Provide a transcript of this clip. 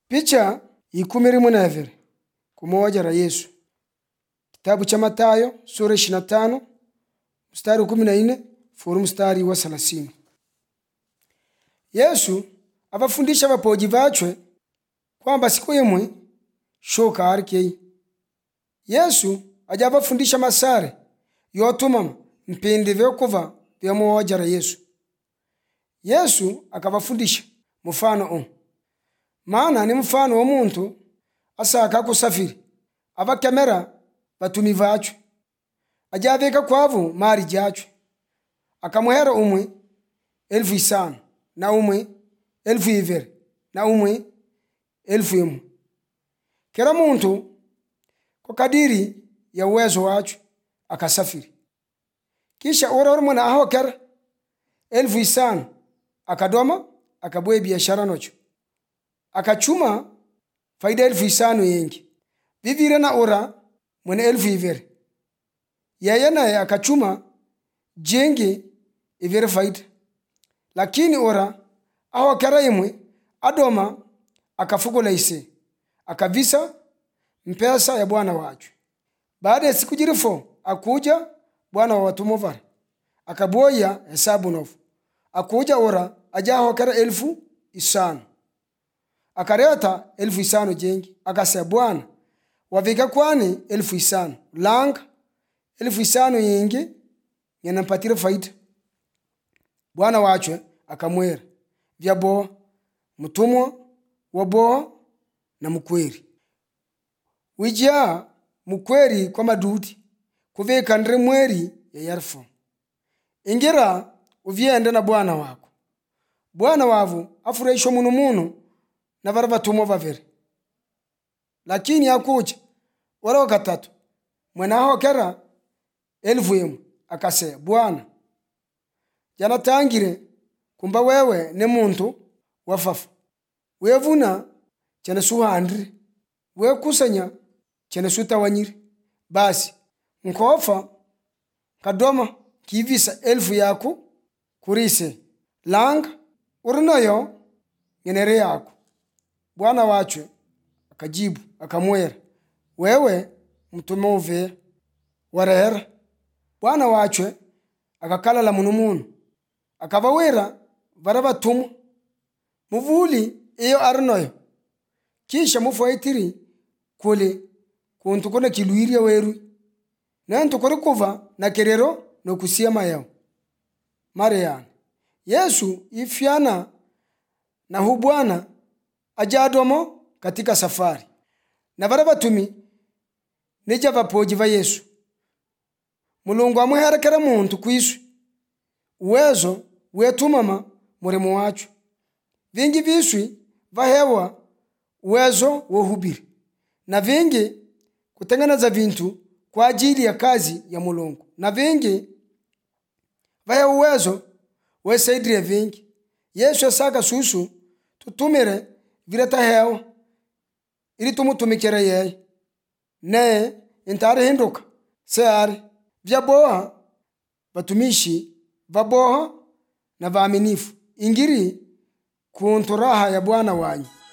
Picha 12 kumoja la Yesu. Kitabu cha Mathayo sura 25 mstari wa 14 furu mstari wa 30. Yesu abafundisha abapoji bachwe kwamba siku imwe shoka arikei. Yesu aja abafundisha masare yotuma mpindi vyo kuva vya moja la Yesu. Yesu akabafundisha mfano maana ni mfano wa muntu asaka kusafiri abakemera batumi bachwe ajaveka kwavu mari jachwe akamuhera umwe 5,000 na umwe 2,000 na umwe 1,000 kila muntu kwa kadiri ya uwezo wachwe akasafiri. Kisha urarumuna aho kera 5,000 akadoma akabwe biashara nocho akachuma faida 5,000 yengi vivire na ora mwene 1,000 yeye naye akachuma jengi ivire faida. Lakini ora aho kera imwe adoma akafugula ise akavisa mpesa ya bwana wachwe. Baada ya siku jirifo akuja bwana wa watumwa vale akaboya hesabu nofu akuja ora ajaho kera 5,000 akareta 5,000 jengi akasema bwana wavika kwani 5,000 langa 5,000 yengi yanampatira faida. Bwana wachwe akamwera vyabo mtumwa wabo na mkweri wija mkweri kwa madudi kuvika ndre mweri ya yarfo ingira uvyende na bwana wako. Bwana wavu afurahisho munu na vara vatumwa vavere. Lakini akuja wala wakatatu mwena aho kera 1,000 akase bwana jana tangire kumba wewe ne muntu wafafa wevuna chene suhandri we kusanya chene sutawanyiri basi nkofa kadoma kivisa 1,000 yako kurise langa urinayo ngenere yako. Bwana wachwe akajibu akamwera wewe mtume uve warera. Bwana wachwe akakalala munu akabawera vara vatumwa muvuli iyo arinoyo kisha mufoitiri kule kuntu kona kilwiria weru nantu kore kuva na kerero no kusiama yao Mariana. Yesu ifyana na hu Bwana ajadomo katika safari na vara vatumi nija vapoji va Yesu. Mulungu amuherekera muntu kwisu uwezo wetumama murimo wacho vingi viswi vahewa uwezo wohubiri na vingi kutengeneza vintu kwa ajili ya kazi ya Mulungu na vingi vahewa uwezo wesaidire vingi. Yesu asaka susu tutumire vile tahewa ili tumutumikira yeye ne intare hinduka seari vyaboha batumishi vaboha na vaaminifu ingiri kunturaha ya Bwana wanyu.